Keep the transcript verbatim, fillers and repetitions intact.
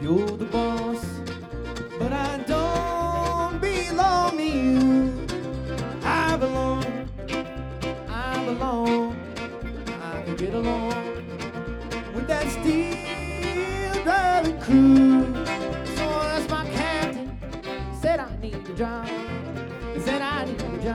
you're the boss, but I don't belong to you. I belong, I belong, I can get along with that steel driving crew.